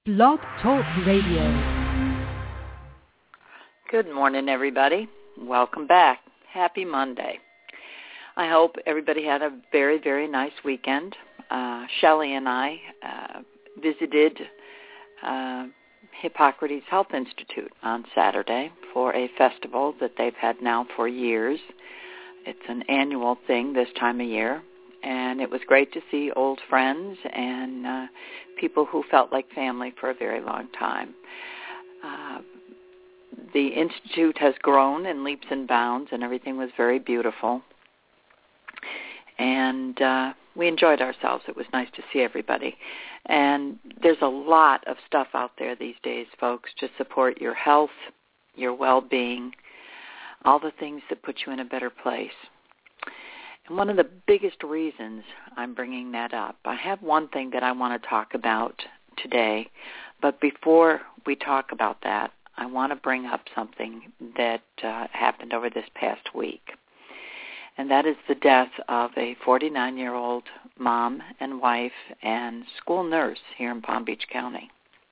Blog Talk Radio. Good morning, everybody. Welcome back. Happy Monday. I hope everybody had a very, very nice weekend. Shelley and I visited Hippocrates Health Institute on Saturday for a festival that they've had now for years. It's an annual thing this time of year. And it was great to see old friends and people who felt like family for a very long time. The Institute has grown in leaps and bounds, and everything was very beautiful. And we enjoyed ourselves. It was nice to see everybody. And there's a lot of stuff out there these days, folks, to support your health, your well-being, all the things that put you in a better place. And one of the biggest reasons I'm bringing that up, I have one thing that I want to talk about today, but before we talk about that, I want to bring up something that happened over this past week, and that is the death of a 49-year-old mom and wife and school nurse here in Palm Beach County.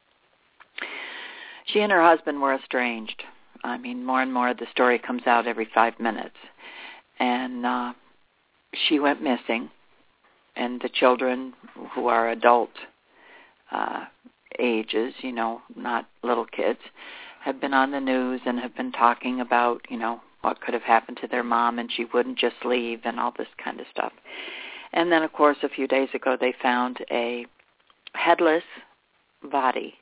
She and her husband were estranged. I mean, more and more the story comes out every 5 minutes, and she went missing, and the children, who are adult ages, you know, not little kids, have been on the news and have been talking about, you know, what could have happened to their mom, and she wouldn't just leave and all this kind of stuff. And then, of course, a few days ago, they found a headless body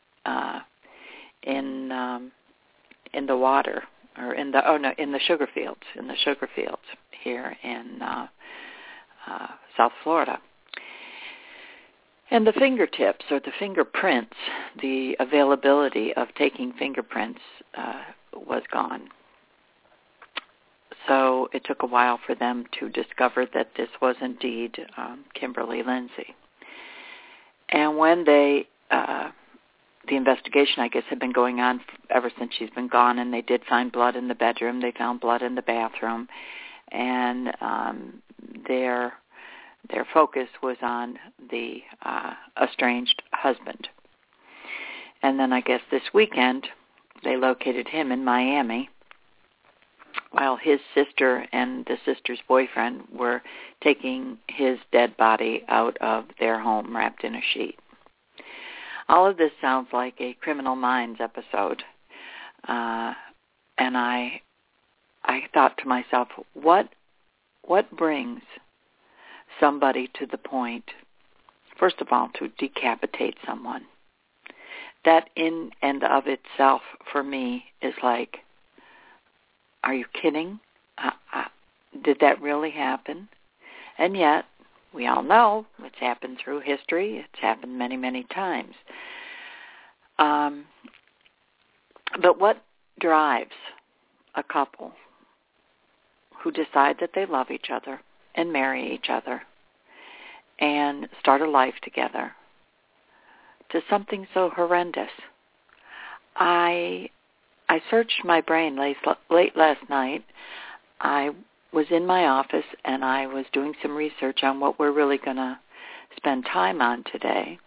in the water, or in the sugar fields here in South Florida. And the fingertips, or the fingerprints, the availability of taking fingerprints was gone. So it took a while for them to discover that this was indeed Kimberly Lindsay. And when the investigation, I guess, had been going on ever since she's been gone, and they did find blood in the bedroom. They found blood in the bathroom, and their focus was on the estranged husband. And then I guess this weekend they located him in Miami, while his sister and the sister's boyfriend were taking his dead body out of their home wrapped in a sheet. All of this sounds like a Criminal Minds episode, and I thought to myself, what brings somebody to the point, first of all, to decapitate someone? That in and of itself, for me, is like, are you kidding? Did that really happen? And yet, we all know it's happened through history. It's happened many, many times. But what drives a couple who decide that they love each other and marry each other and start a life together to something so horrendous? I searched my brain late last night. I was in my office, and I was doing some research on what we're really going to spend time on today.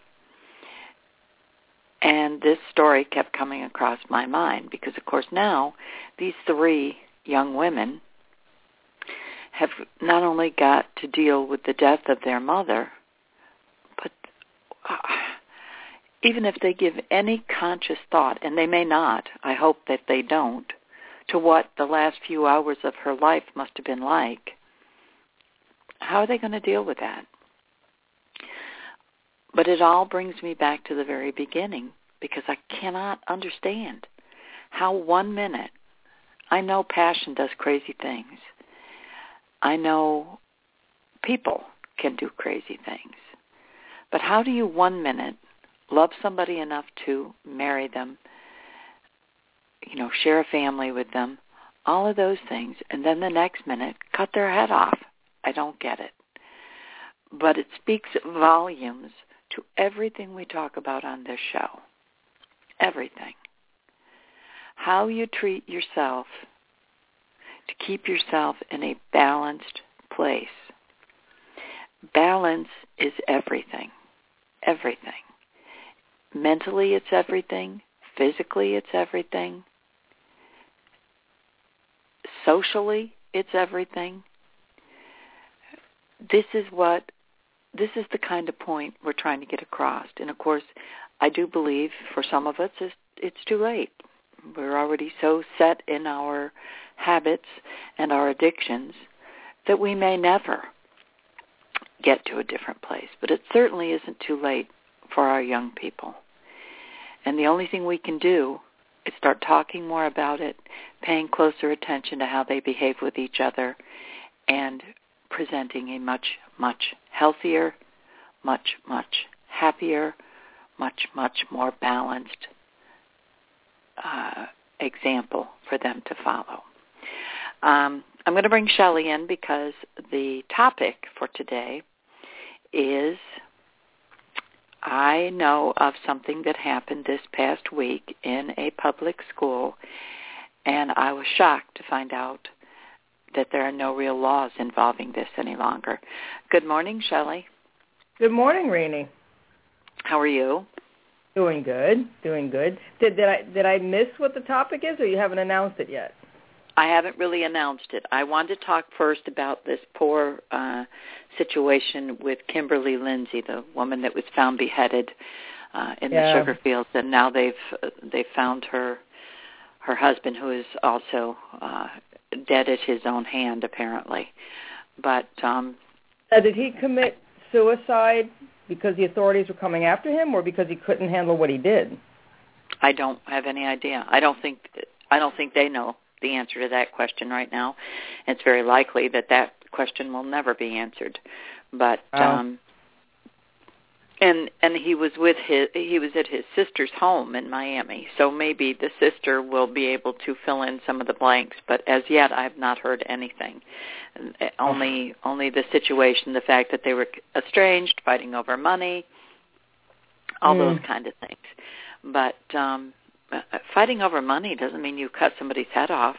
And this story kept coming across my mind because, of course, now these three young women have not only got to deal with the death of their mother, but even if they give any conscious thought, and they may not, I hope that they don't, to what the last few hours of her life must have been like, how are they going to deal with that? But it all brings me back to the very beginning, because I cannot understand how 1 minute, I know passion does crazy things. I know people can do crazy things. But how do you 1 minute love somebody enough to marry them, you know, share a family with them, all of those things, and then the next minute cut their head off? I don't get it. But it speaks volumes to everything we talk about on this show. Everything. How you treat yourself to keep yourself in a balanced place. Balance is everything. Everything. Mentally, it's everything. Physically, it's everything. Socially, it's everything. This is the kind of point we're trying to get across. And of course, I do believe for some of us it's too late. We're already so set in our habits and our addictions that we may never get to a different place. But it certainly isn't too late for our young people. And the only thing we can do is start talking more about it, paying closer attention to how they behave with each other, and presenting a much, much healthier, much, much happier, much, much more balanced example for them to follow. I'm going to bring Shelley in because the topic for today is, I know of something that happened this past week in a public school, and I was shocked to find out that there are no real laws involving this any longer. Good morning, Shelley. Good morning, Rainey. How are you? Doing good. Did I miss what the topic is, or you haven't announced it yet? I haven't really announced it. I wanted to talk first about this poor situation with Kimberly Lindsay, the woman that was found beheaded in the sugar fields, and now they've found her husband, who is also dead at his own hand, apparently. But did he commit suicide because the authorities were coming after him, or because he couldn't handle what he did? I don't have any idea. I don't think they know the answer to that question right now. It's very likely that question will never be answered. But and he was at his sister's home in Miami, so maybe the sister will be able to fill in some of the blanks. But as yet, I have not heard anything. Only the situation, the fact that they were estranged, fighting over money, all those kind of things. But fighting over money doesn't mean you cut somebody's head off.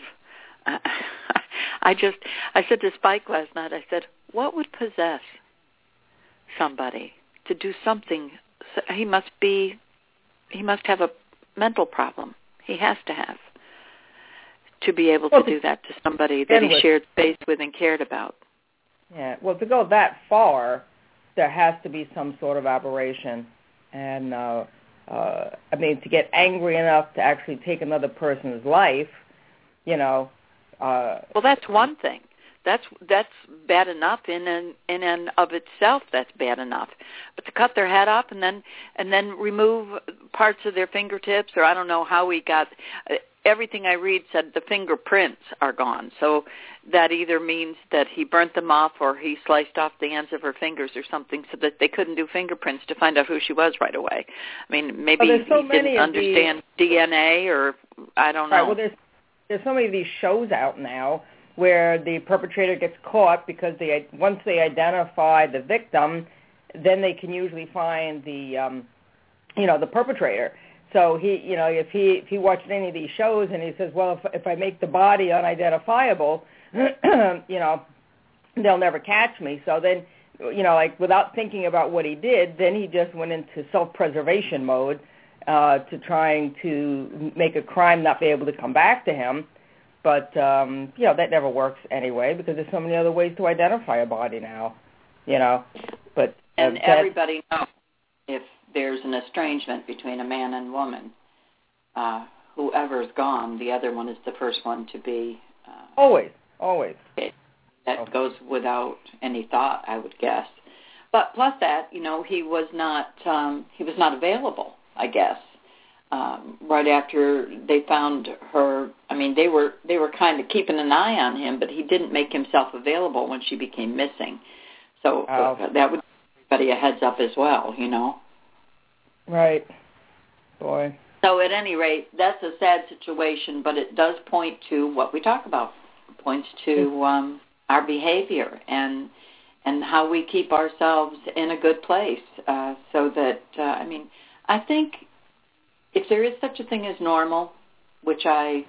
I said to Spike last night, I said, what would possess somebody to do something? He must have a mental problem. He has to have, to be able to do that to somebody that he shared space with and cared about. Yeah, well, to go that far, there has to be some sort of aberration. And, to get angry enough to actually take another person's life, well, that's one thing. That's bad enough in and of itself. That's bad enough. But to cut their head off and then remove parts of their fingertips, or I don't know how we got. Everything I read said the fingerprints are gone. So that either means that he burnt them off, or he sliced off the ends of her fingers or something, so that they couldn't do fingerprints to find out who she was right away. I mean, maybe he didn't understand DNA, or I don't know. Right, well, there's so many of these shows out now where the perpetrator gets caught because once they identify the victim, then they can usually find the perpetrator. So if he watched any of these shows and he says, well, if I make the body unidentifiable, they'll never catch me. So then, without thinking about what he did, then he just went into self-preservation mode to trying to make a crime not be able to come back to him. But, that never works anyway, because there's so many other ways to identify a body now, But and everybody knows if there's an estrangement between a man and woman, whoever's gone, the other one is the first one to be... Always. That goes without any thought, I would guess. But plus that, he was not available, I guess. Right after they found her, they were kind of keeping an eye on him, but he didn't make himself available when she became missing. So that would give everybody a heads up as well, Right. Boy. So at any rate, that's a sad situation, but it does point to what we talk about. It points to our behavior and how we keep ourselves in a good place, so that, I think if there is such a thing as normal, which I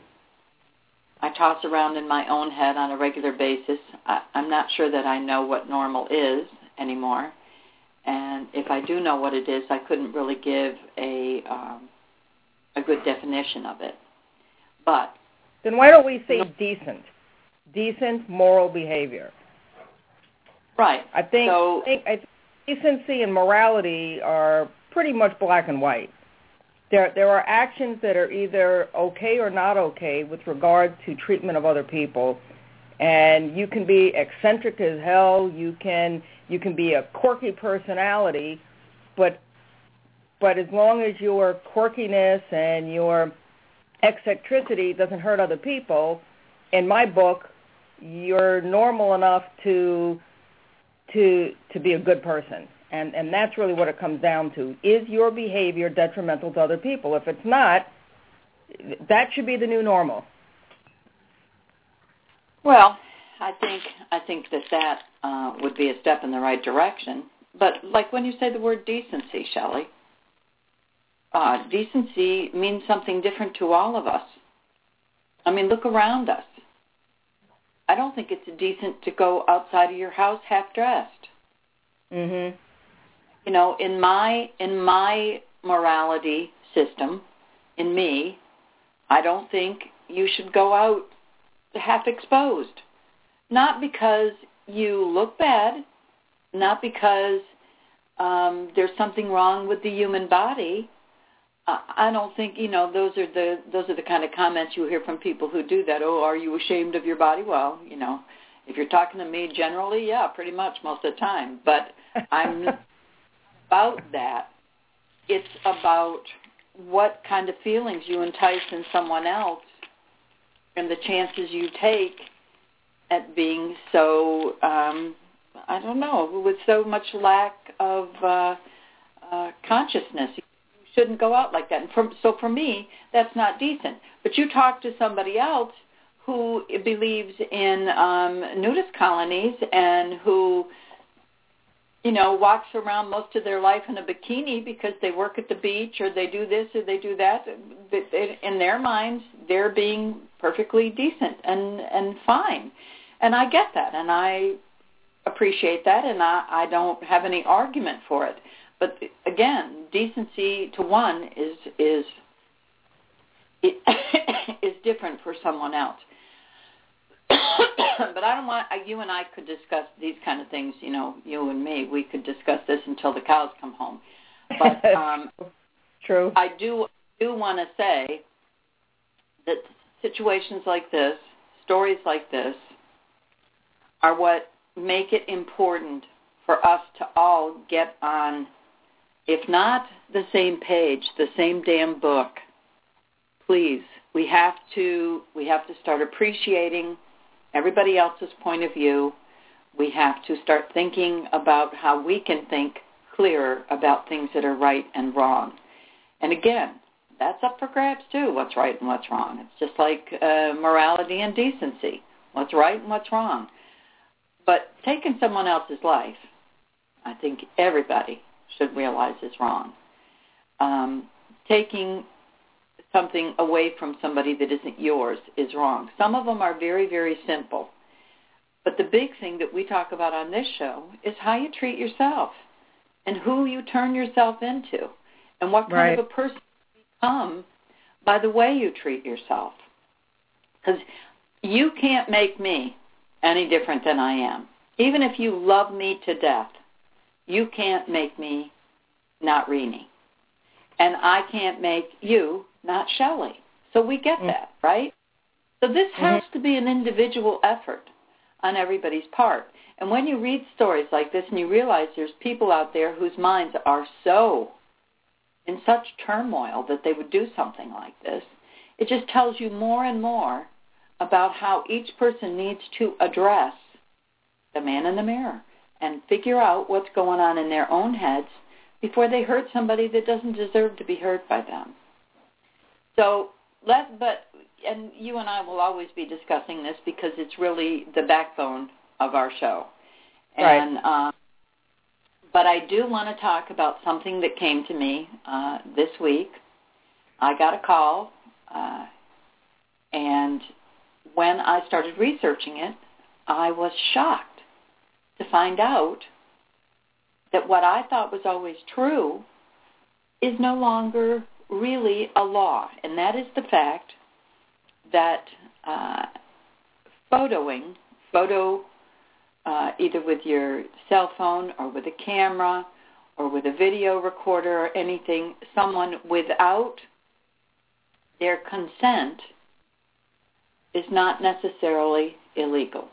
toss around in my own head on a regular basis, I'm not sure that I know what normal is anymore. And if I do know what it is, I couldn't really give a good definition of it. But then why don't we say decent moral behavior? Right. I think decency and morality are pretty much black and white. There are actions that are either okay or not okay with regard to treatment of other people, and you can be eccentric as hell. You can be a quirky personality, but as long as your quirkiness and your eccentricity doesn't hurt other people, in my book, you're normal enough to be a good person. And that's really what it comes down to. Is your behavior detrimental to other people? If it's not, that should be the new normal. Well, I think that would be a step in the right direction. But like when you say the word decency, Shelley, decency means something different to all of us. I mean, look around us. I don't think it's decent to go outside of your house half-dressed. Mhm. You know, in my morality system, in me, I don't think you should go out half exposed. Not because you look bad, not because there's something wrong with the human body. I don't think, those are the kind of comments you hear from people who do that. Oh, are you ashamed of your body? Well, if you're talking to me generally, yeah, pretty much most of the time. But I'm not about that. It's about what kind of feelings you entice in someone else and the chances you take at being so, with so much lack of consciousness. You shouldn't go out like that. And so for me, that's not decent. But you talk to somebody else who believes in nudist colonies and who, walks around most of their life in a bikini because they work at the beach or they do this or they do that. In their minds, they're being perfectly decent and fine. And I get that, and I appreciate that, and I don't have any argument for it. But again, decency to one is different for someone else. But I don't want, you and I could discuss these kind of things, you and me, we could discuss this until the cows come home. But True. I do want to say that situations like this, stories like this, are what make it important for us to all get on, if not the same page, the same damn book. Please, we have to start appreciating everybody else's point of view. We have to start thinking about how we can think clearer about things that are right and wrong. And again, that's up for grabs too, what's right and what's wrong. It's just like morality and decency, what's right and what's wrong. But taking someone else's life, I think everybody should realize is wrong. Taking something away from somebody that isn't yours is wrong. Some of them are very, very simple. But the big thing that we talk about on this show is how you treat yourself and who you turn yourself into and what kind of a person you become by the way you treat yourself. Because you can't make me any different than I am. Even if you love me to death, you can't make me not Renee. And I can't make you not Shelley. So we get that, right? So this has to be an individual effort on everybody's part. And when you read stories like this and you realize there's people out there whose minds are so in such turmoil that they would do something like this, it just tells you more and more about how each person needs to address the man in the mirror and figure out what's going on in their own heads before they hurt somebody that doesn't deserve to be hurt by them. So, and you and I will always be discussing this because it's really the backbone of our show. And, but I do want to talk about something that came to me this week. I got a call, and when I started researching it, I was shocked to find out that what I thought was always true is no longer really a law, and that is the fact that photo either with your cell phone or with a camera or with a video recorder or anything, someone without their consent is not necessarily illegal.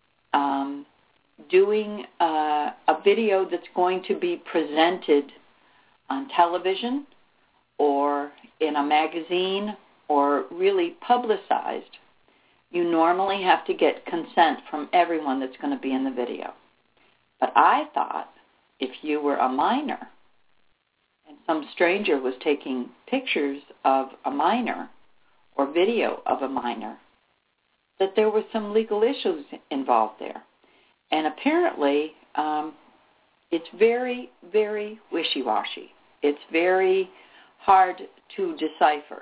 Doing a video that's going to be presented on television or in a magazine or really publicized, you normally have to get consent from everyone that's going to be in the video. But I thought if you were a minor and some stranger was taking pictures of a minor or video of a minor, that there were some legal issues involved there. And apparently, it's very, very wishy-washy. It's very hard to decipher.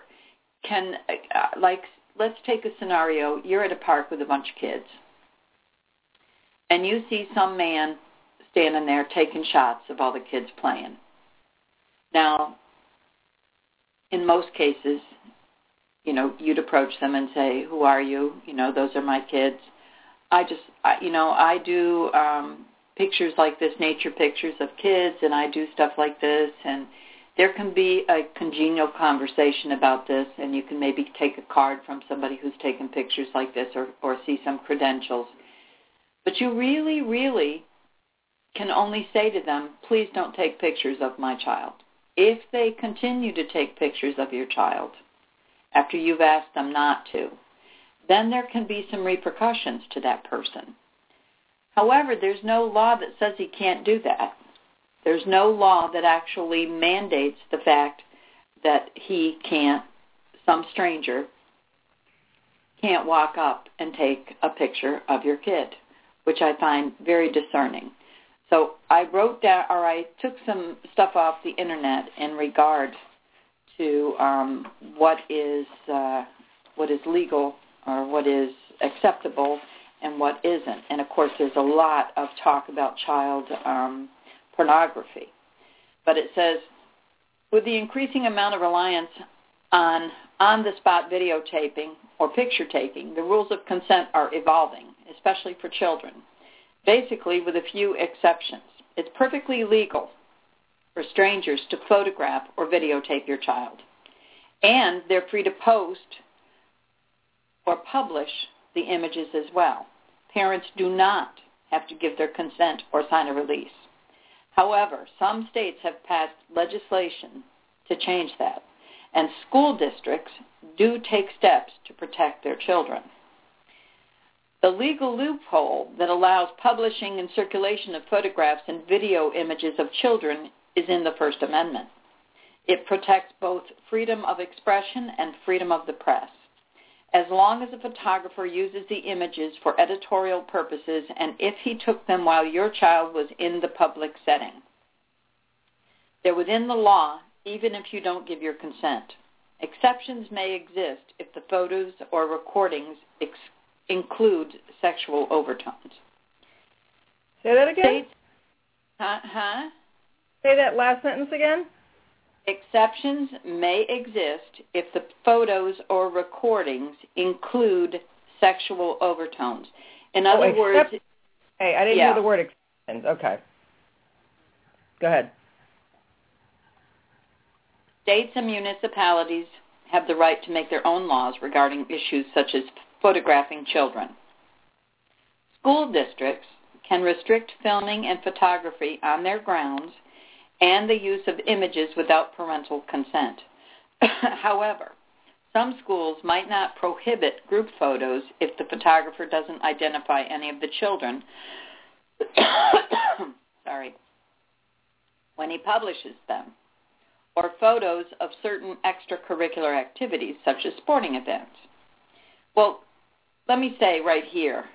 Let's take a scenario. You're at a park with a bunch of kids, and you see some man standing there taking shots of all the kids playing. Now, in most cases, you'd approach them and say, "Who are you? Those are my kids. I do pictures like this, nature pictures of kids, and I do stuff like this." And there can be a congenial conversation about this, and you can maybe take a card from somebody who's taken pictures like this or see some credentials. But you really, really can only say to them, please don't take pictures of my child. If they continue to take pictures of your child after you've asked them not to, then there can be some repercussions to that person. However, there's no law that says he can't do that. There's no law that actually mandates the fact that some stranger can't walk up and take a picture of your kid, which I find very discerning. So I I took some stuff off the internet in regard to what is legal or what is acceptable and what isn't. And, of course, there's a lot of talk about child pornography. But it says, with the increasing amount of reliance on on-the-spot videotaping or picture taking, the rules of consent are evolving, especially for children, basically with a few exceptions. It's perfectly legal for strangers to photograph or videotape your child, and they're free to post or publish the images as well. Parents do not have to give their consent or sign a release. However, some states have passed legislation to change that, and school districts do take steps to protect their children. The legal loophole that allows publishing and circulation of photographs and video images of children is in the First Amendment. It protects both freedom of expression and freedom of the press, as long as a photographer uses the images for editorial purposes and if he took them while your child was in the public setting. They're within the law, even if you don't give your consent. Exceptions may exist if the photos or recordings include sexual overtones. Say that again? Say that last sentence again? Exceptions may exist if the photos or recordings include sexual overtones. In other words... Hey, I didn't hear the word exceptions. Okay. Go ahead. States and municipalities have the right to make their own laws regarding issues such as photographing children. School districts can restrict filming and photography on their grounds and the use of images without parental consent. However, some schools might not prohibit group photos if the photographer doesn't identify any of the children when he publishes them, or photos of certain extracurricular activities such as sporting events. Well, let me say right here,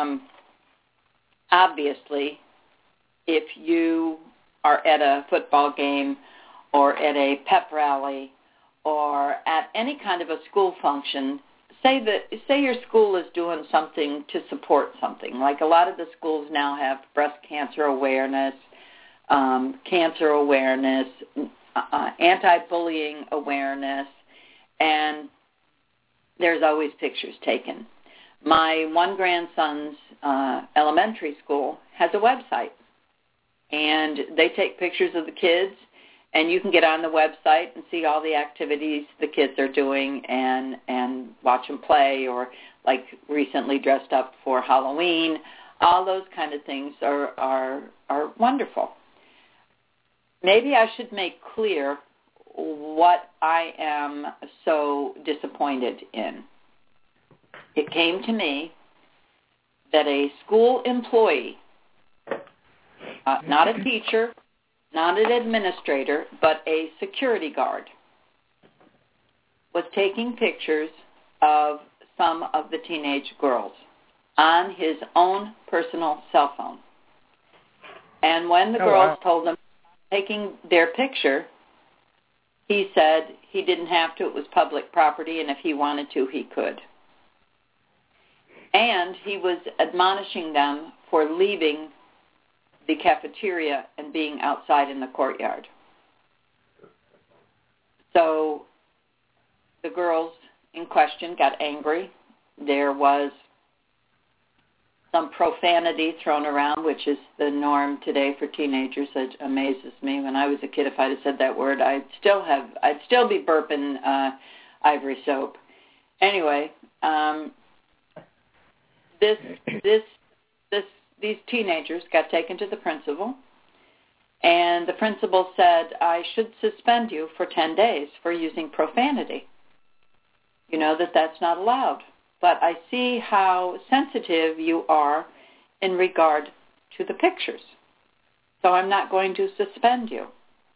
obviously, if you are at a football game or at a pep rally or at any kind of a school function, say your school is doing something to support something. Like a lot of the schools now have breast cancer awareness. cancer awareness, anti-bullying awareness, and there's always pictures taken. My one grandson's elementary school has a website, and they take pictures of the kids, and you can get on the website and see all the activities the kids are doing and watch them play, or like recently dressed up for Halloween. All those kind of things are wonderful. Maybe I should make clear what I am so disappointed in. It came to me that a school employee, not a teacher, not an administrator, but a security guard, was taking pictures of some of the teenage girls on his own personal cell phone. And when the girls told him taking their picture, he said he didn't have to. It was public property, and if he wanted to, he could. And he was admonishing them for leaving the cafeteria and being outside in the courtyard. So the girls in question got angry. There was some profanity thrown around, which is the norm today for teenagers. It amazes me. When I was a kid, if I'd have said that word, I'd still be burping Ivory soap. Anyway, these teenagers got taken to the principal, and the principal said, I should suspend you for 10 days for using profanity. You know that's not allowed. But I see how sensitive you are in regard to the pictures. So I'm not going to suspend you.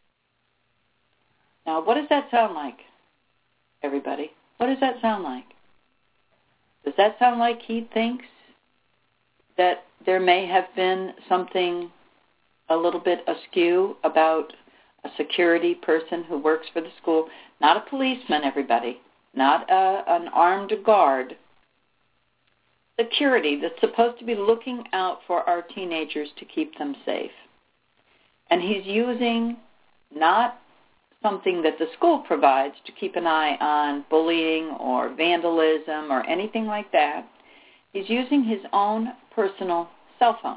Now, what does that sound like, everybody? What does that sound like? Does that sound like he thinks that there may have been something a little bit askew about a security person who works for the school? Not a policeman, everybody. Not an armed guard. Security that's supposed to be looking out for our teenagers to keep them safe. And he's using not something that the school provides to keep an eye on bullying or vandalism or anything like that. He's using his own personal cell phone.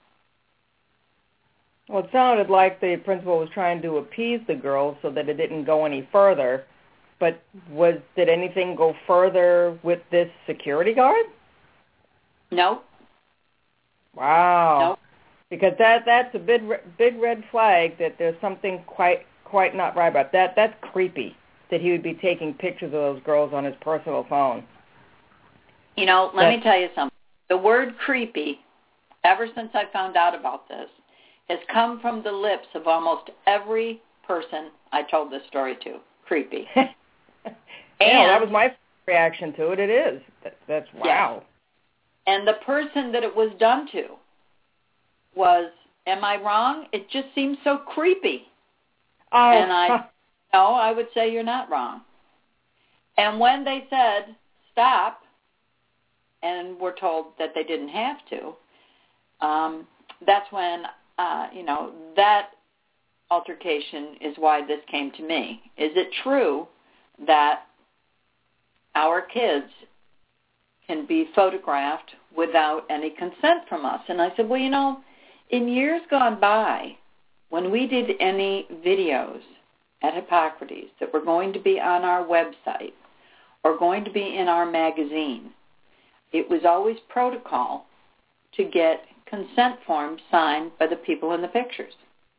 Well, it sounded like the principal was trying to appease the girls so that it didn't go any further. But did anything go further with this security guard? No. Wow. No. Because that's a big red flag that there's something quite not right about that. That's creepy that he would be taking pictures of those girls on his personal phone. You know, let me tell you something. The word creepy, ever since I found out about this, has come from the lips of almost every person I told this story to. Creepy. Yeah, that was my reaction to it. It is. That's wow. Yes. And the person that it was done to was, am I wrong? It just seems so creepy. Oh. And I would say you're not wrong. And when they said, stop, and were told that they didn't have to, that's when, that altercation is why this came to me. Is it true that our kids can be photographed without any consent from us? And I said, well, in years gone by, when we did any videos at Hippocrates that were going to be on our website or going to be in our magazine, it was always protocol to get consent forms signed by the people in the pictures.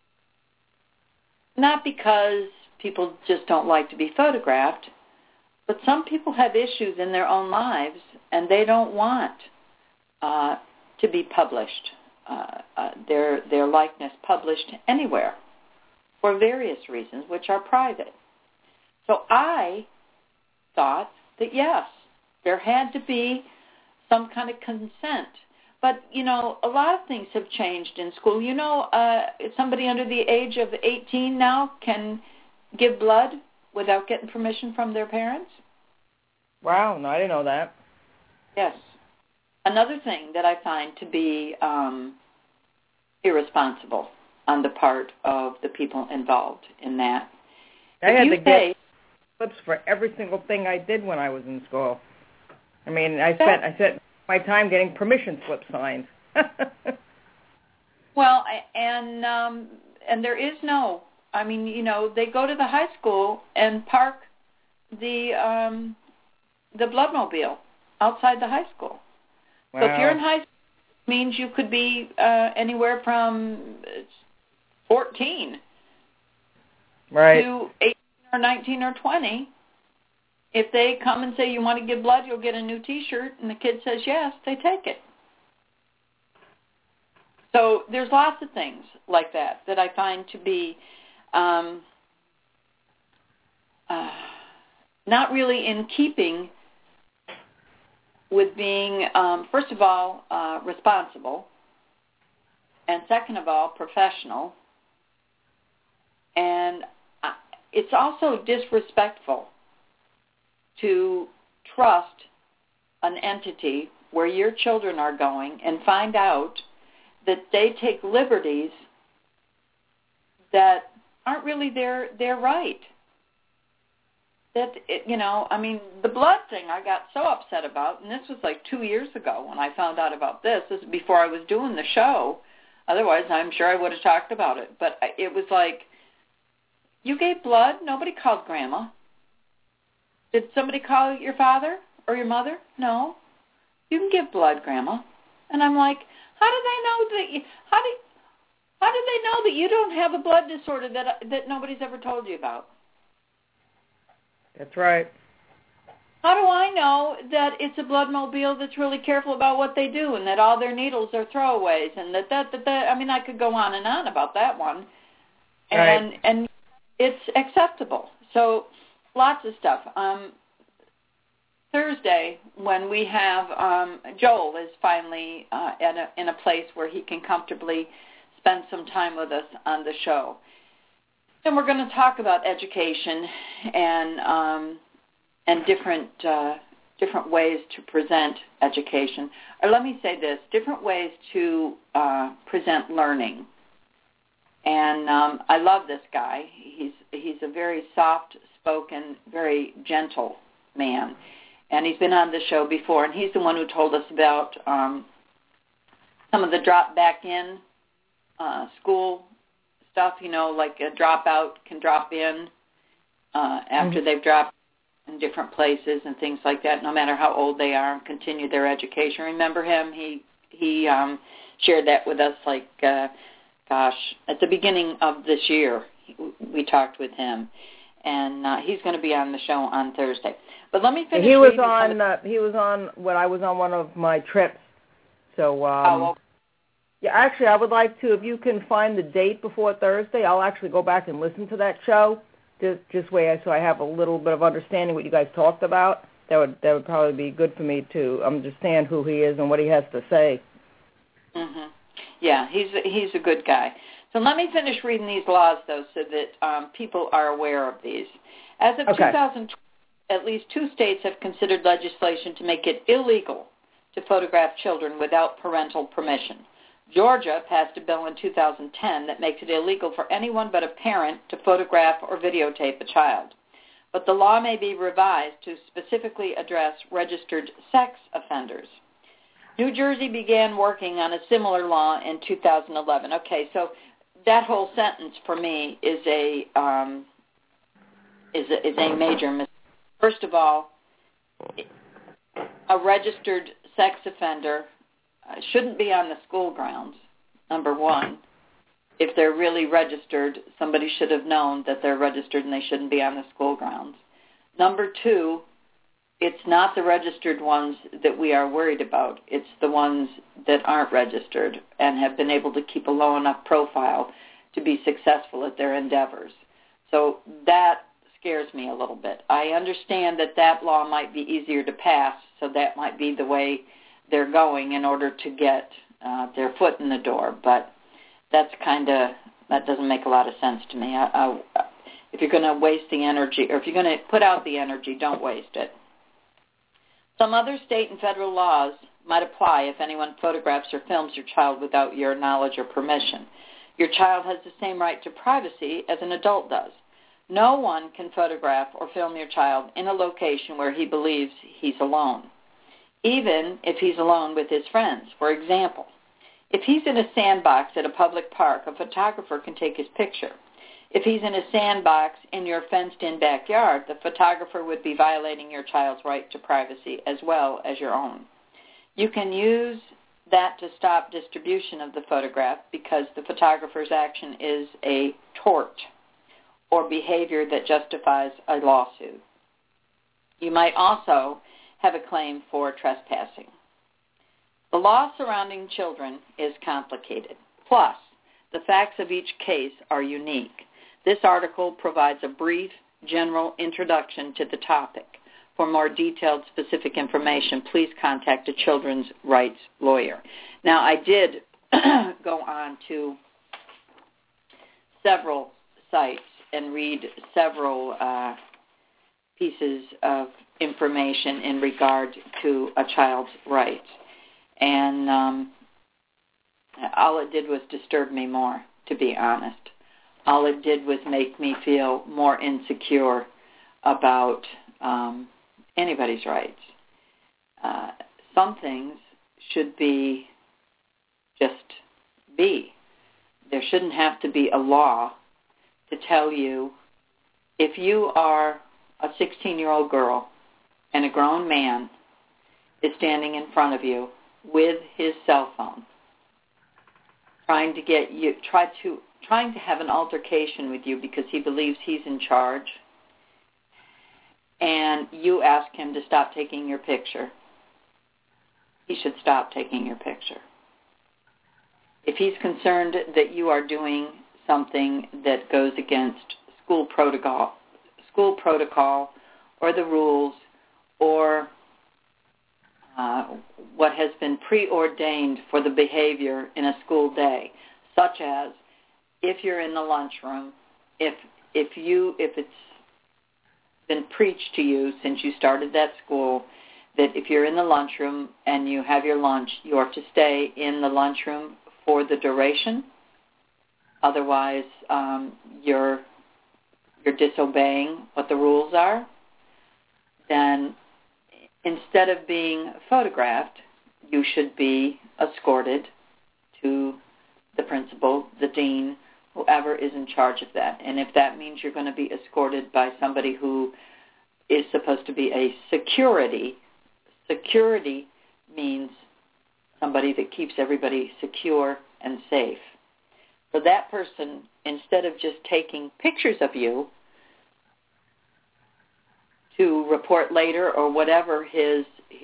Not because people just don't like to be photographed, but some people have issues in their own lives and they don't want to be published, their likeness published anywhere for various reasons, which are private. So I thought that, yes, there had to be some kind of consent. But, a lot of things have changed in school. Somebody under the age of 18 now can give blood without getting permission from their parents. Wow, no, I didn't know that. Yes. Another thing that I find to be irresponsible, on the part of the people involved in that. I had to get slips for every single thing I did when I was in school. I mean, I spent my time getting permission slip signed. Well, and there is no. I mean, they go to the high school and park the bloodmobile outside the high school. Wow. So if you're in high school, it means you could be anywhere from 14 right. to 18 or 19 or 20. If they come and say you want to give blood, you'll get a new T-shirt, and the kid says yes, they take it. So there's lots of things like that I find to be not really in keeping with being, first of all, responsible, and second of all, professional. And it's also disrespectful to trust an entity where your children are going and find out that they take liberties that aren't really their right. That, I mean, the blood thing I got so upset about, and this was like 2 years ago when I found out about this. This is before I was doing the show. Otherwise, I'm sure I would have talked about it. But it was like, you gave blood? Nobody called Grandma. Did somebody call your father or your mother? No. You can give blood, Grandma. And I'm like, how did they know that you don't have a blood disorder that nobody's ever told you about? That's right. How do I know that it's a bloodmobile that's really careful about what they do and that all their needles are throwaways and that I mean, I could go on and on about that one. And right. And it's acceptable. So lots of stuff. Thursday, when we have Joel is finally in a place where he can comfortably spend some time with us on the show. And we're going to talk about education and different ways to present education. Or let me say this, different ways to present learning. And I love this guy. He's a very soft-spoken, very gentle man. And he's been on the show before, and he's the one who told us about some of the drop back in school stuff, like a dropout can drop in after they've dropped in different places and things like that, no matter how old they are, and continue their education. Remember him? He shared that with us at the beginning of this year. We talked with him, and he's going to be on the show on Thursday. But let me finish. He was on when I was on one of my trips. So okay. Yeah, actually, I would like to, if you can find the date before Thursday, I'll actually go back and listen to that show, just so I have a little bit of understanding what you guys talked about. That would probably be good for me to understand who he is and what he has to say. Mm-hmm. Yeah, he's a good guy. So let me finish reading these laws, though, so that people are aware of these. As of 2012, at least 2 states have considered legislation to make it illegal to photograph children without parental permission. Georgia passed a bill in 2010 that makes it illegal for anyone but a parent to photograph or videotape a child. But the law may be revised to specifically address registered sex offenders. New Jersey began working on a similar law in 2011. Okay, so that whole sentence for me is a major mistake. First of all, a registered sex offender shouldn't be on the school grounds, number one. If they're really registered, somebody should have known that they're registered and they shouldn't be on the school grounds. Number two, it's not the registered ones that we are worried about. It's the ones that aren't registered and have been able to keep a low enough profile to be successful at their endeavors. So that scares me a little bit. I understand that law might be easier to pass, so that might be the way they're going in order to get their foot in the door, but that doesn't make a lot of sense to me. If you're going to waste the energy, or if you're going to put out the energy, don't waste it. Some other state and federal laws might apply if anyone photographs or films your child without your knowledge or permission. Your child has the same right to privacy as an adult does. No one can photograph or film your child in a location where he believes he's alone, even if he's alone with his friends. For example, if he's in a sandbox at a public park, a photographer can take his picture. If he's in a sandbox in your fenced-in backyard, the photographer would be violating your child's right to privacy as well as your own. You can use that to stop distribution of the photograph because the photographer's action is a tort or behavior that justifies a lawsuit. You might also have a claim for trespassing. The law surrounding children is complicated. Plus, the facts of each case are unique. This article provides a brief, general introduction to the topic. For more detailed, specific information, please contact a children's rights lawyer. Now, I did go on to several sites and read several pieces of information in regard to a child's rights. And all it did was disturb me more, to be honest. All it did was make me feel more insecure about anybody's rights. Some things should be just be. There shouldn't have to be a law to tell you if you are a 16-year-old girl and a grown man is standing in front of you with his cell phone, trying to have an altercation with you because he believes he's in charge, and you ask him to stop taking your picture, he should stop taking your picture. If he's concerned that you are doing something that goes against school protocol or the rules or what has been preordained for the behavior in a school day, such as if you're in the lunchroom, if it's been preached to you since you started that school that if you're in the lunchroom and you have your lunch, you are to stay in the lunchroom for the duration. Otherwise, you're disobeying what the rules are. Then instead of being photographed, you should be escorted to the principal, the dean, whoever is in charge of that. And if that means you're going to be escorted by somebody who is supposed to be a security means somebody that keeps everybody secure and safe. For that person, instead of just taking pictures of you to report later or whatever his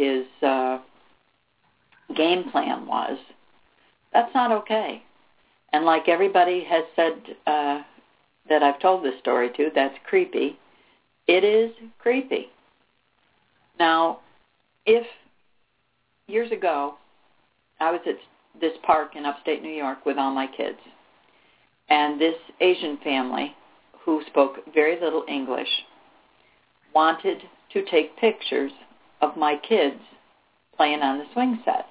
game plan was, that's not okay. And like everybody has said that I've told this story to, that's creepy. It is creepy. Now, if years ago I was at this park in upstate New York with all my kids, and this Asian family who spoke very little English wanted to take pictures of my kids playing on the swing set.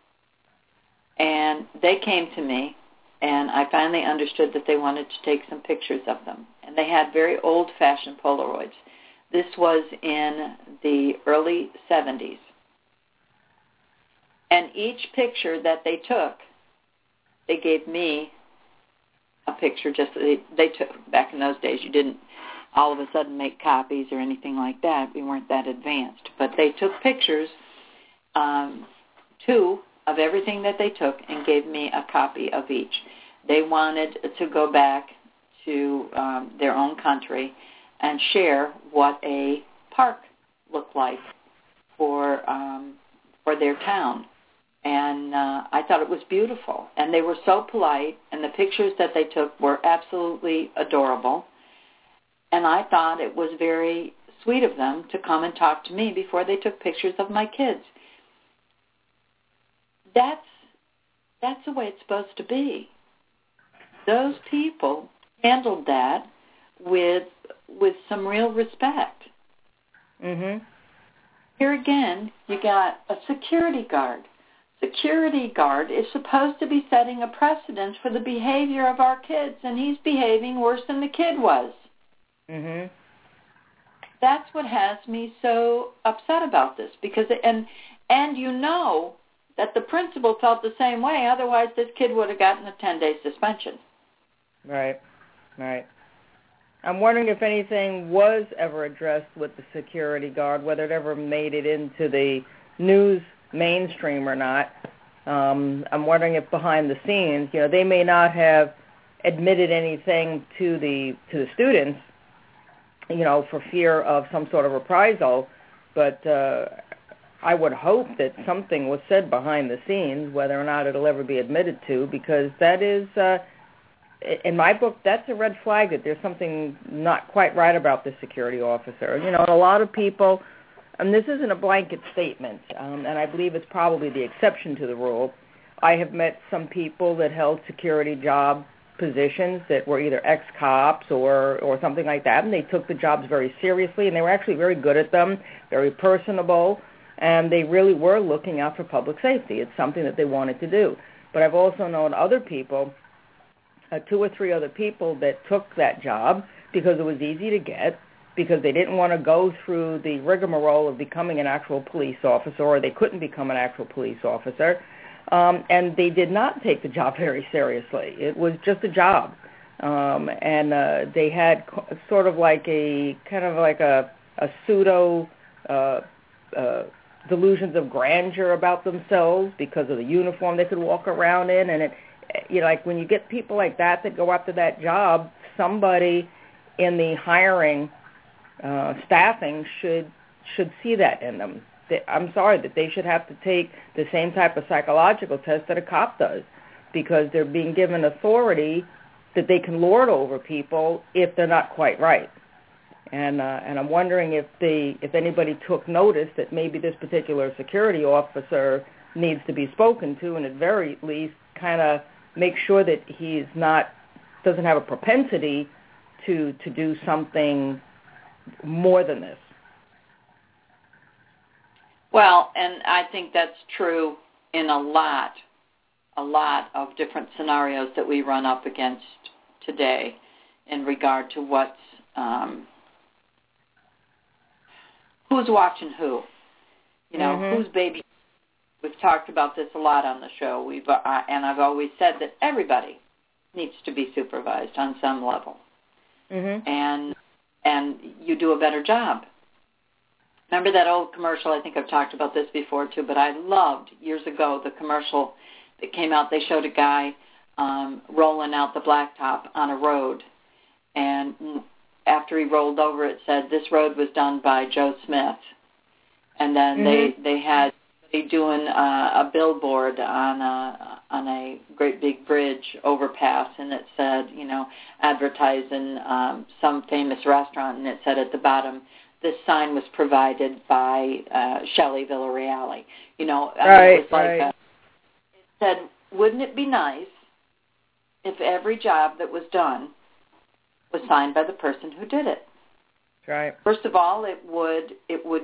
And they came to me, and I finally understood that they wanted to take some pictures of them. And they had very old-fashioned Polaroids. This was in the early 70s. And each picture that they took, they gave me a picture. Just they took back in those days. You didn't all of a sudden make copies or anything like that. We weren't that advanced. But they took pictures, two of everything that they took, and gave me a copy of each. They wanted to go back to their own country and share what a park looked like for their town. And I thought it was beautiful. And they were so polite, and the pictures that they took were absolutely adorable. And I thought it was very sweet of them to come and talk to me before they took pictures of my kids. That's the way it's supposed to be. Those people handled that with some real respect. Mhm. Here again, you got a security guard security guard is supposed to be setting a precedent for the behavior of our kids, and he's behaving worse than the kid was. Mhm. That's what has me so upset about this, because and you know that the principal felt the same way. Otherwise, this kid would have gotten a 10-day suspension. Right. Right. I'm wondering if anything was ever addressed with the security guard, whether it ever made it into the news mainstream or not. I'm wondering if behind the scenes, they may not have admitted anything to the students, for fear of some sort of reprisal, but I would hope that something was said behind the scenes, whether or not it'll ever be admitted to, because that is, in my book, that's a red flag that there's something not quite right about the security officer. And a lot of people, and this isn't a blanket statement, and I believe it's probably the exception to the rule. I have met some people that held security job positions that were either ex-cops or something like that, and they took the jobs very seriously, and they were actually very good at them, very personable, and they really were looking out for public safety. It's something that they wanted to do. But I've also known other people, 2 or 3 other people that took that job because it was easy to get, because they didn't want to go through the rigmarole of becoming an actual police officer, or they couldn't become an actual police officer, and they did not take the job very seriously. It was just a job, and they had sort of like a pseudo delusions of grandeur about themselves because of the uniform they could walk around in, and like when you get people like that go after that job, somebody in the hiring staffing should see that in them. I'm sorry, that they should have to take the same type of psychological test that a cop does, because they're being given authority that they can lord over people if they're not quite right. And I'm wondering if anybody took notice that maybe this particular security officer needs to be spoken to, and at very least kind of make sure that he's doesn't have a propensity to do something more than this. Well, and I think that's true in a lot of different scenarios that we run up against today in regard to what's who's watching who, who's baby. We've talked about this a lot on the show. And I've always said that everybody needs to be supervised on some level, and you do a better job. Remember that old commercial? I think I've talked about this before too, but I loved years ago the commercial that came out. They showed a guy rolling out the blacktop on a road, and after he rolled over, it said, "This road was done by Joe Smith." And then they had doing a billboard on a great big bridge overpass, and it said, advertising some famous restaurant, and it said at the bottom, "This sign was provided by Shelley Villarreal." It was like it said, wouldn't it be nice if every job that was done was signed by the person who did it? Right. First of all, it would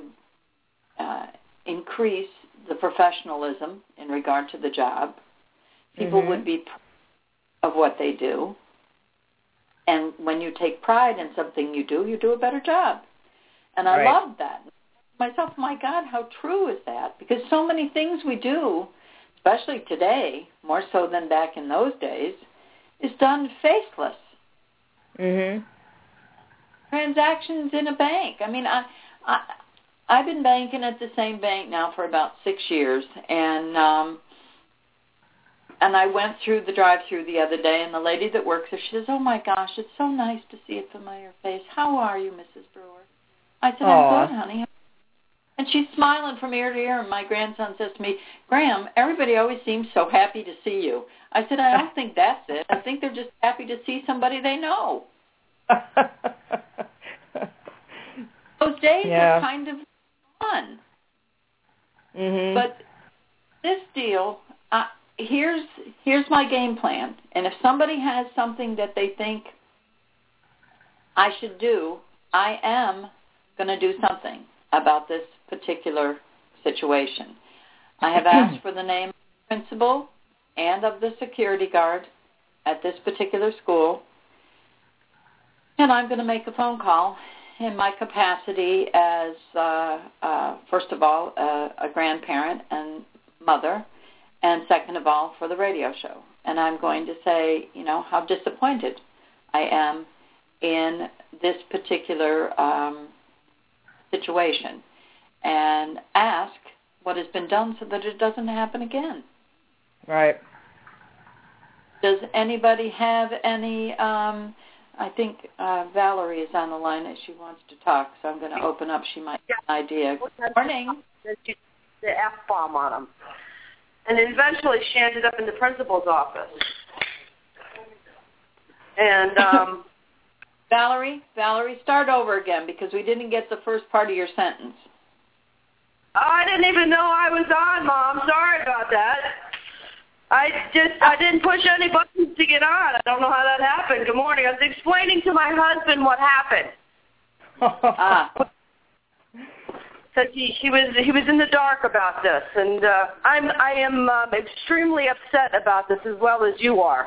increase the professionalism in regard to the job. People would be proud of what they do. And when you take pride in something you do a better job. And I loved that. Myself, my God, how true is that? Because so many things we do, especially today, more so than back in those days, is done faceless. Transactions in a bank. I mean, I've been banking at the same bank now for about 6 years, and I went through the drive-thru the other day, and the lady that works there, she says, "Oh my gosh, it's so nice to see a familiar face. How are you, Mrs. Brewer?" I said, "I'm good, honey." And she's smiling from ear to ear, and my grandson says to me, "Graham, everybody always seems so happy to see you." I said, "I don't think that's it. I think they're just happy to see somebody they know." Those days are kind of fun. But this deal, here's my game plan. And if somebody has something that they think I should do, I am going to do something about this particular situation. I have asked for the name of principal and of the security guard at this particular school, and I'm going to make a phone call in my capacity as, first of all, a grandparent and mother, and second of all, for the radio show. And I'm going to say, how disappointed I am in this particular situation, and ask what has been done so that it doesn't happen again. Right. Does anybody have any, I think Valerie is on the line and she wants to talk, so I'm going to open up. She might have an idea. Good morning. The F-bomb on him. And eventually she ended up in the principal's office. And Valerie, start over again because we didn't get the first part of your sentence. I didn't even know I was on, Mom. Sorry about that. I didn't push any buttons to get on. I don't know how that happened. Good morning. I was explaining to my husband what happened. Because he was in the dark about this, and I am extremely upset about this as well as you are.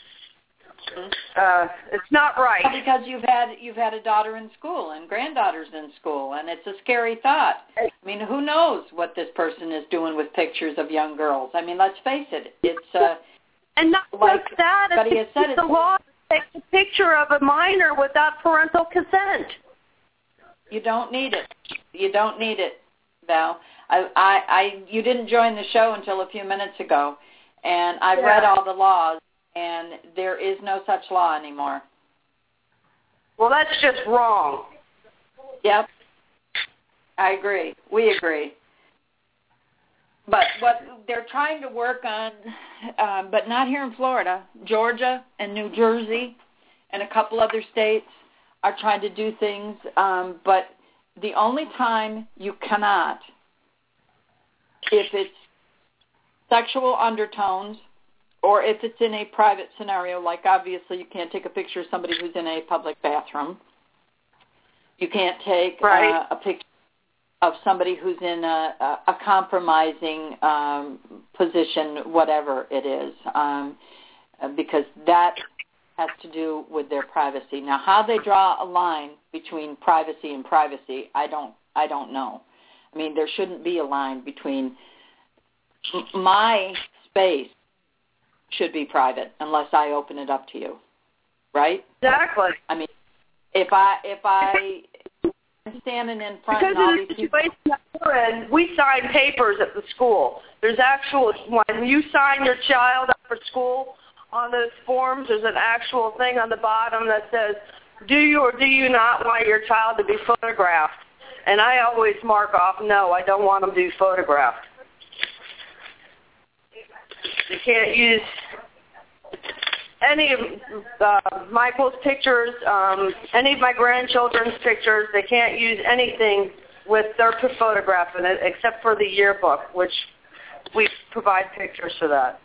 It's not right. Well, because you've had a daughter in school and granddaughters in school, and it's a scary thought. I mean, who knows what this person is doing with pictures of young girls? I mean, let's face it, it's and not like just that. It's the law to take a picture of a minor without parental consent. You don't need it. You don't need it, Val. You didn't join the show until a few minutes ago, and I've read all the laws. And there is no such law anymore. Well, that's just wrong. Yep. I agree. We agree. But what they're trying to work on, but not here in Florida, Georgia and New Jersey and a couple other states are trying to do things, but the only time you cannot, if it's sexual undertones, or if it's in a private scenario, like obviously you can't take a picture of somebody who's in a public bathroom. You can't take a picture of somebody who's in a compromising position, whatever it is, because that has to do with their privacy. Now, how they draw a line between privacy and privacy, I don't know. I mean, there shouldn't be a line between my space should be private unless I open it up to you, right? Exactly. I mean, if I'm standing in front because of all of these the people, situation that we're in, we sign papers at the school. There's actual, when you sign your child up for school on those forms, there's an actual thing on the bottom that says, do you or do you not want your child to be photographed? And I always mark off, no, I don't want them to be photographed. They can't use any of Michael's pictures, any of my grandchildren's pictures. They can't use anything with their photograph in it except for the yearbook, which we provide pictures for that.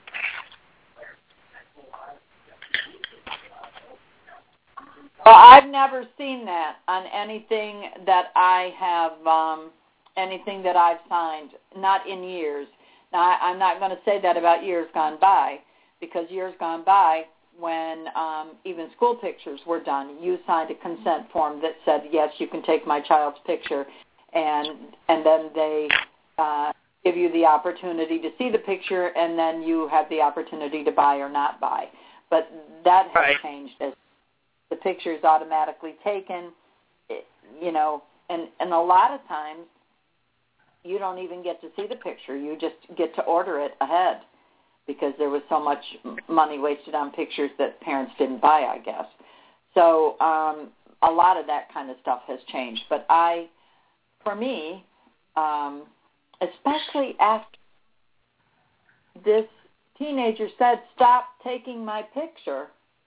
Well, I've never seen that on anything that I have, anything that I've signed, not in years. Now, I'm not going to say that about years gone by, because years gone by, when even school pictures were done, you signed a consent form that said, yes, you can take my child's picture, and then they give you the opportunity to see the picture, and then you have the opportunity to buy or not buy. But that has changed as the picture is automatically taken, and a lot of times, you don't even get to see the picture. You just get to order it ahead because there was so much money wasted on pictures that parents didn't buy, I guess. So a lot of that kind of stuff has changed. But for me, especially after this teenager said, stop taking my picture,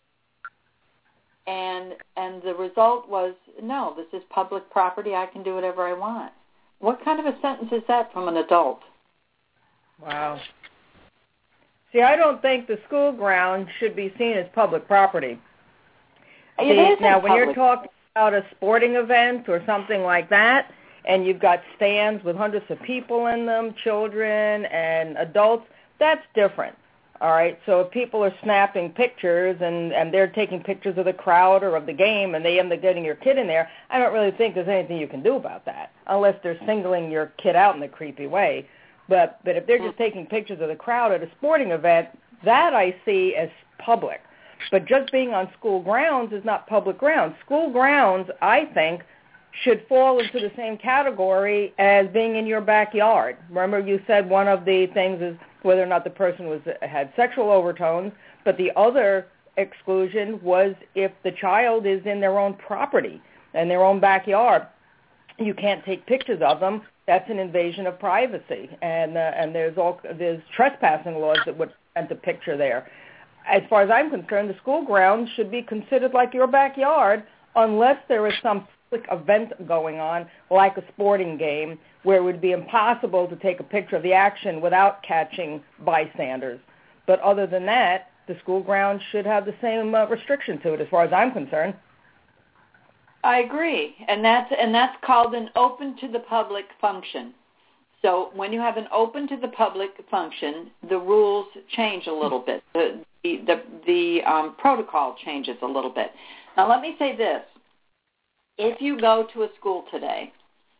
and the result was, no, this is public property. I can do whatever I want. What kind of a sentence is that from an adult? Wow. See, I don't think the school ground should be seen as public property. Now, when you're talking about a sporting event or something like that, and you've got stands with hundreds of people in them, children and adults, that's different. All right, so if people are snapping pictures and they're taking pictures of the crowd or of the game and they end up getting your kid in there, I don't really think there's anything you can do about that unless they're singling your kid out in a creepy way. But if they're just taking pictures of the crowd at a sporting event, that I see as public. But just being on school grounds is not public grounds. School grounds, I think, should fall into the same category as being in your backyard. Remember you said one of the things is whether or not the person had sexual overtones, but the other exclusion was if the child is in their own property, in their own backyard. You can't take pictures of them. That's an invasion of privacy, and there's trespassing laws that would prevent a picture there. As far as I'm concerned, the school grounds should be considered like your backyard unless there is some public event going on, like a sporting game, where it would be impossible to take a picture of the action without catching bystanders. But other than that, the school grounds should have the same restriction to it, as far as I'm concerned. I agree, and that's called an open to the public function. So when you have an open to the public function, the rules change a little bit. The protocol changes a little bit. Now let me say this: if you go to a school today,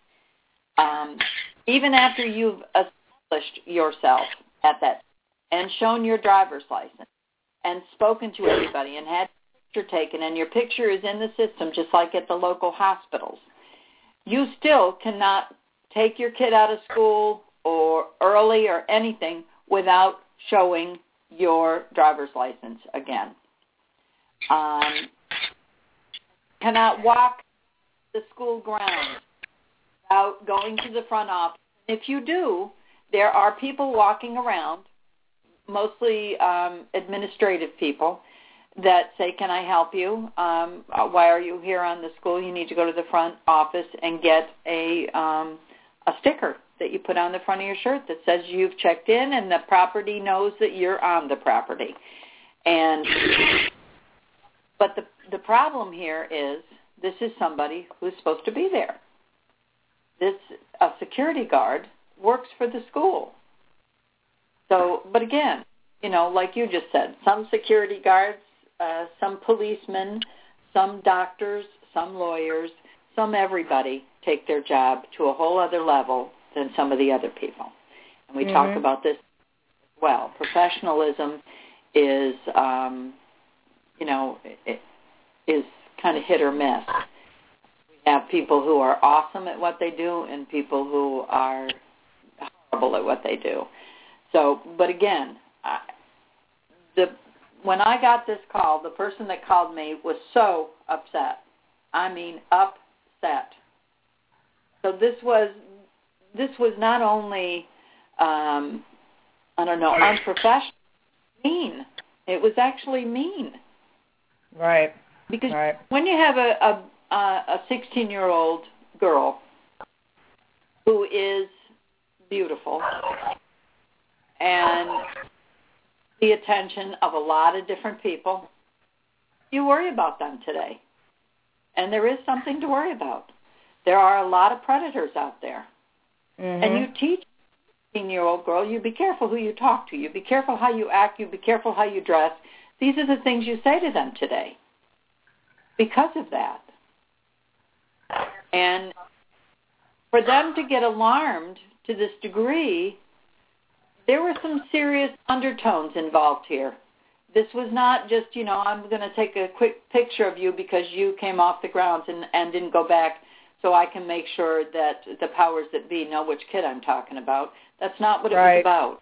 even after you've established yourself at that and shown your driver's license and spoken to everybody and had your picture taken and your picture is in the system just like at the local hospitals, you still cannot take your kid out of school or early or anything without showing your driver's license again. Cannot walk the school grounds without going to the front office. If you do, there are people walking around, mostly administrative people, that say, can I help you? Why are you here on the school? You need to go to the front office and get a sticker that you put on the front of your shirt that says you've checked in and the property knows that you're on the property. But the problem here is this is somebody who's supposed to be there. A security guard works for the school. So, but again, like you just said, some security guards, some policemen, some doctors, some lawyers, some everybody take their job to a whole other level than some of the other people. And we talk about this as well. Professionalism is, is kind of hit or miss. We have people who are awesome at what they do and people who are horrible at what they do. So, but again, when I got this call, the person that called me was so upset. I mean, upset. So this was not only, unprofessional, mean. It was actually mean. Right. Because when you have a 16-year-old girl who is beautiful and the attention of a lot of different people, you worry about them today. And there is something to worry about. There are a lot of predators out there. And you teach a 16-year-old girl, you be careful who you talk to. You be careful how you act. You be careful how you dress. These are the things you say to them today because of that. And for them to get alarmed to this degree, there were some serious undertones involved here. This was not just, I'm going to take a quick picture of you because you came off the grounds and didn't go back so I can make sure that the powers that be know which kid I'm talking about. That's not what it was about.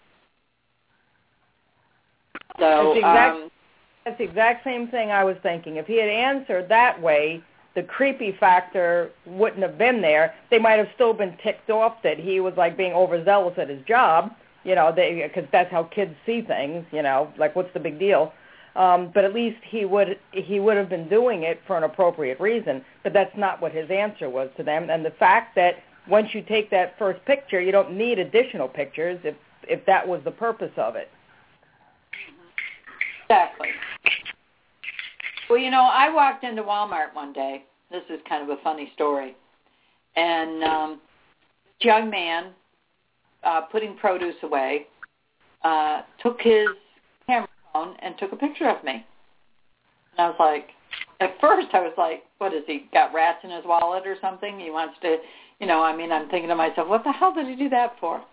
So that's the exact same thing I was thinking. If he had answered that way, the creepy factor wouldn't have been there. They might have still been ticked off that he was like being overzealous at his job, because that's how kids see things, like what's the big deal? But at least he would have been doing it for an appropriate reason. But that's not what his answer was to them. And the fact that once you take that first picture, you don't need additional pictures if that was the purpose of it. Exactly. Well, I walked into Walmart one day. This is kind of a funny story. And this young man putting produce away took his camera phone and took a picture of me. And I was like, at first I was like, what, has he got rats in his wallet or something? He wants to, I'm thinking to myself, what the hell did he do that for?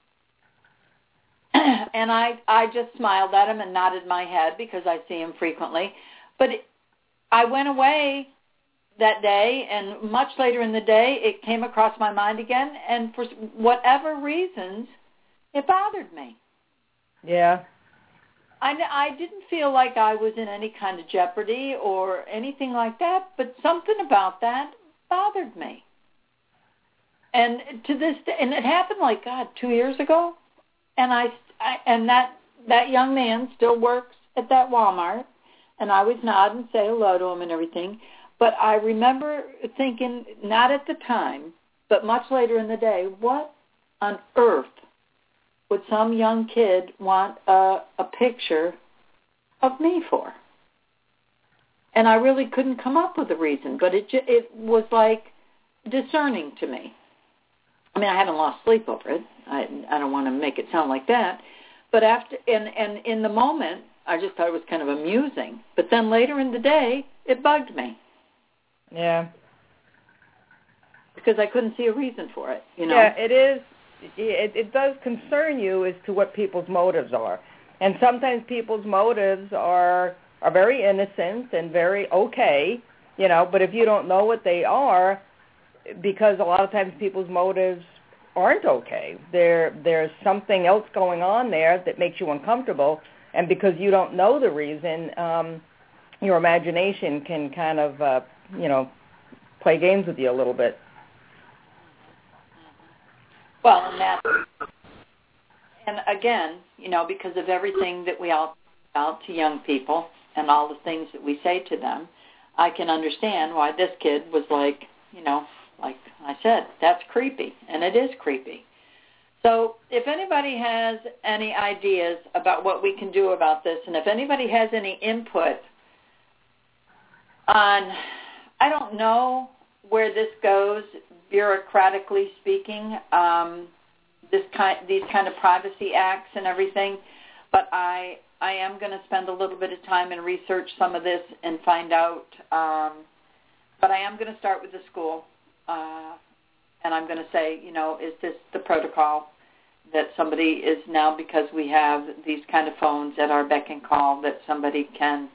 And I just smiled at him and nodded my head because I see him frequently. But I went away that day, and much later in the day, it came across my mind again, and for whatever reasons, it bothered me. Yeah. I didn't feel like I was in any kind of jeopardy or anything like that, but something about that bothered me. And to this day, and it happened 2 years ago, and and that young man still works at that Walmart, and I always nod and say hello to him and everything. But I remember thinking, not at the time, but much later in the day, what on earth would some young kid want a picture of me for? And I really couldn't come up with a reason, but it was discerning to me. I mean, I haven't lost sleep over it. I don't want to make it sound like that. But after, and in the moment, I just thought it was kind of amusing. But then later in the day, it bugged me. Yeah. Because I couldn't see a reason for it, Yeah, it is. It does concern you as to what people's motives are. And sometimes people's motives are very innocent and very okay, but if you don't know what they are, because a lot of times people's motives aren't okay. There's something else going on there that makes you uncomfortable, and because you don't know the reason, your imagination can kind of, play games with you a little bit. Well, and again, because of everything that we all talk about to young people and all the things that we say to them, I can understand why this kid was like I said, that's creepy, and it is creepy. So if anybody has any ideas about what we can do about this, and if anybody has any input on, I don't know where this goes bureaucratically speaking, these kind of privacy acts and everything, but I am going to spend a little bit of time and research some of this and find out, but I am going to start with the school. And I'm going to say, is this the protocol that somebody is now, because we have these kind of phones at our beck and call, that somebody can,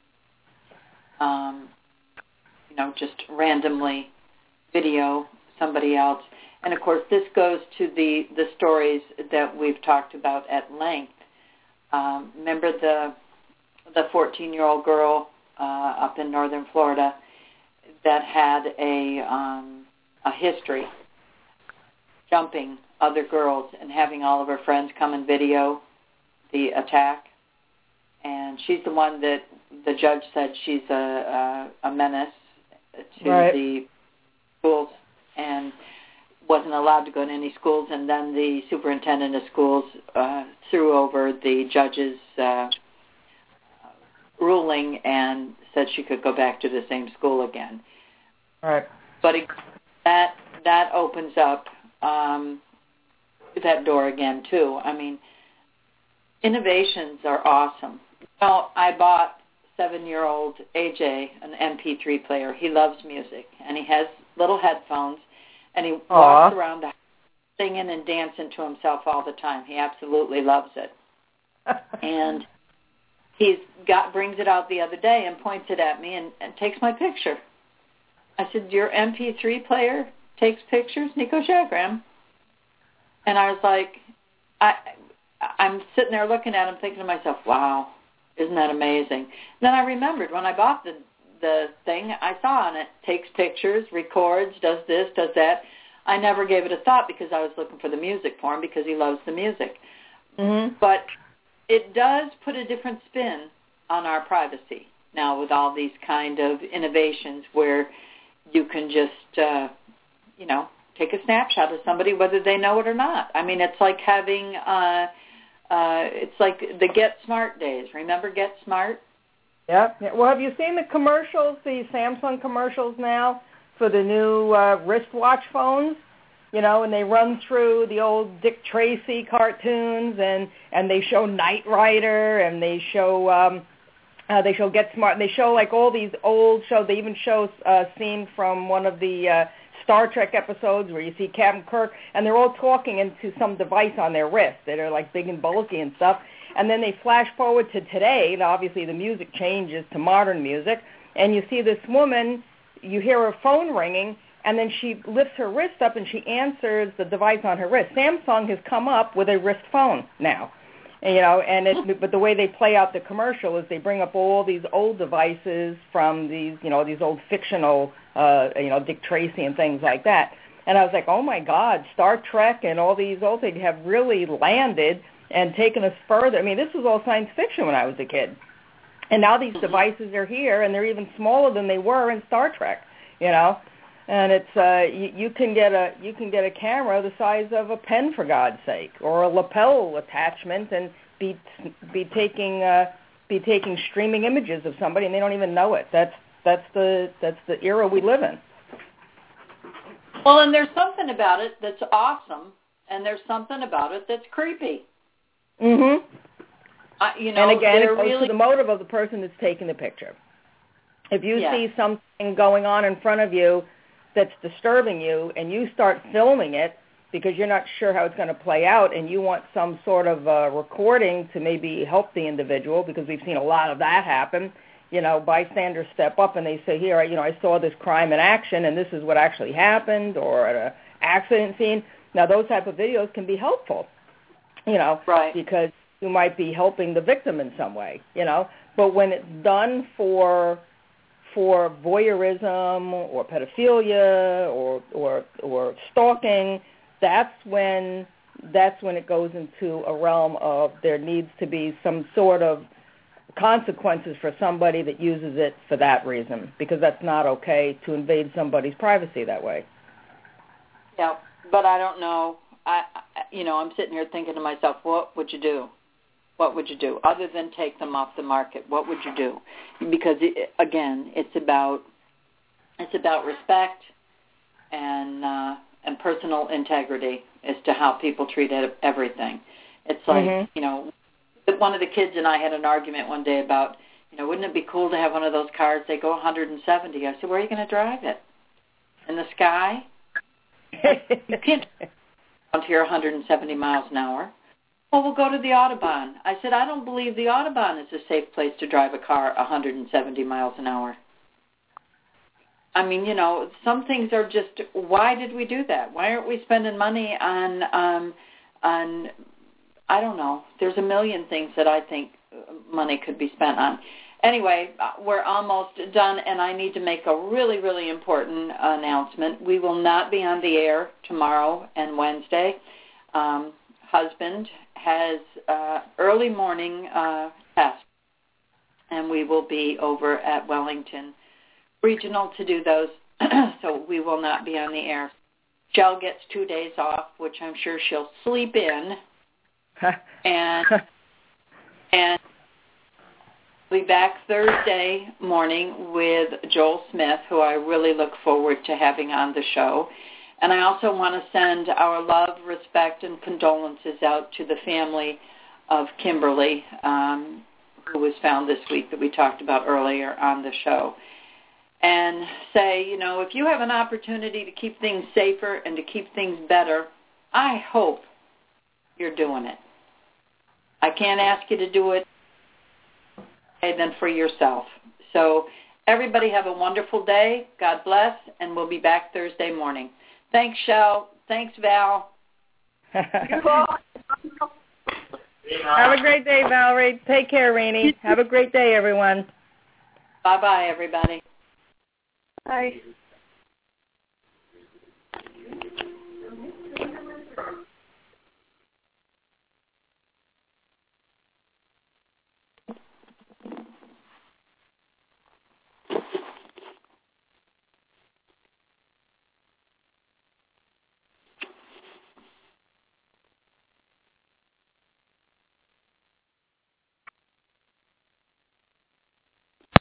just randomly video somebody else. And, of course, this goes to the stories that we've talked about at length. Remember the 14-year-old girl up in northern Florida that had a history jumping other girls and having all of her friends come and video the attack. And she's the one that the judge said she's a menace to the schools and wasn't allowed to go to any schools. And then the superintendent of schools threw over the judge's ruling and said she could go back to the same school again. Right. But that opens up that door again, too. I mean, innovations are awesome. I bought 7-year-old AJ an MP3 player. He loves music, and he has little headphones, and he walks around the house singing and dancing to himself all the time. He absolutely loves it. And brings it out the other day and points it at me and takes my picture. I said, your MP3 player takes pictures? And he goes, yeah, Graham. And I was like, I'm sitting there looking at him thinking to myself, wow, isn't that amazing? Then I remembered when I bought the thing, I saw on it, takes pictures, records, does this, does that. I never gave it a thought because I was looking for the music for him because he loves the music. Mm-hmm. But it does put a different spin on our privacy now with all these kind of innovations where you can just, take a snapshot of somebody whether they know it or not. I mean, it's like having, it's like the Get Smart days. Remember Get Smart? Yeah. Well, have you seen the commercials, the Samsung commercials now for the new wristwatch phones? and they run through the old Dick Tracy cartoons, and they show Knight Rider, and they show Get Smart, and they show like all these old shows. They even show a scene from one of the Star Trek episodes where you see Captain Kirk, and they're all talking into some device on their wrist that are like big and bulky and stuff. And then they flash forward to today, and obviously the music changes to modern music, and you see this woman, you hear her phone ringing, and then she lifts her wrist up and she answers the device on her wrist. Samsung has come up with a wrist phone now. But the way they play out the commercial is they bring up all these old devices from these old fictional, Dick Tracy and things like that. And I was like, oh my God, Star Trek and all these old things have really landed and taken us further. I mean, this was all science fiction when I was a kid. And now these devices are here, and they're even smaller than they were in Star Trek, And it's you can get a camera the size of a pen, for God's sake, or a lapel attachment, and be taking streaming images of somebody, and they don't even know it. That's the era we live in. Well, and there's something about it that's awesome, and there's something about it that's creepy. Mhm. And again, it goes really to the motive of the person that's taking the picture. If you see something going on in front of you that's disturbing you, and you start filming it because you're not sure how it's going to play out, and you want some sort of recording to maybe help the individual, because we've seen a lot of that happen. Bystanders step up and they say, here, I saw this crime in action, and this is what actually happened, or at an accident scene. Now, those type of videos can be helpful, right, because you might be helping the victim in some way, But when it's done for voyeurism or pedophilia or stalking, that's when it goes into a realm of there needs to be some sort of consequences for somebody that uses it for that reason, because that's not okay to invade somebody's privacy that way. Yeah, but I don't know. I'm sitting here thinking to myself, what would you do? What would you do other than take them off the market? What would you do? Because again, it's about respect and personal integrity as to how people treat everything. It's like one of the kids and I had an argument one day about wouldn't it be cool to have one of those cars? They go 170. I said, where are you going to drive it? In the sky? You can't down to your 170 miles an hour. Well, we'll go to the Autobahn. I said, I don't believe the Autobahn is a safe place to drive a car 170 miles an hour. I mean, some things are just, why did we do that? Why aren't we spending money on I don't know. There's a million things that I think money could be spent on. Anyway, we're almost done, and I need to make a really, really important announcement. We will not be on the air tomorrow and Wednesday. Husband has early morning test, and we will be over at Wellington Regional to do those, so we will not be on the air. Jill gets 2 days off, which I'm sure she'll sleep in, and we'll be back Thursday morning with Joel Smith, who I really look forward to having on the show. And I also want to send our love, respect, and condolences out to the family of Kimberly, who was found this week that we talked about earlier on the show. And say, if you have an opportunity to keep things safer and to keep things better, I hope you're doing it. I can't ask you to do it than for yourself. So everybody have a wonderful day. God bless, and we'll be back Thursday morning. Thanks, Shell. Thanks, Val. You're welcome. Have a great day, Valerie. Take care, Rainey. Have a great day, everyone. Bye-bye, everybody. Bye.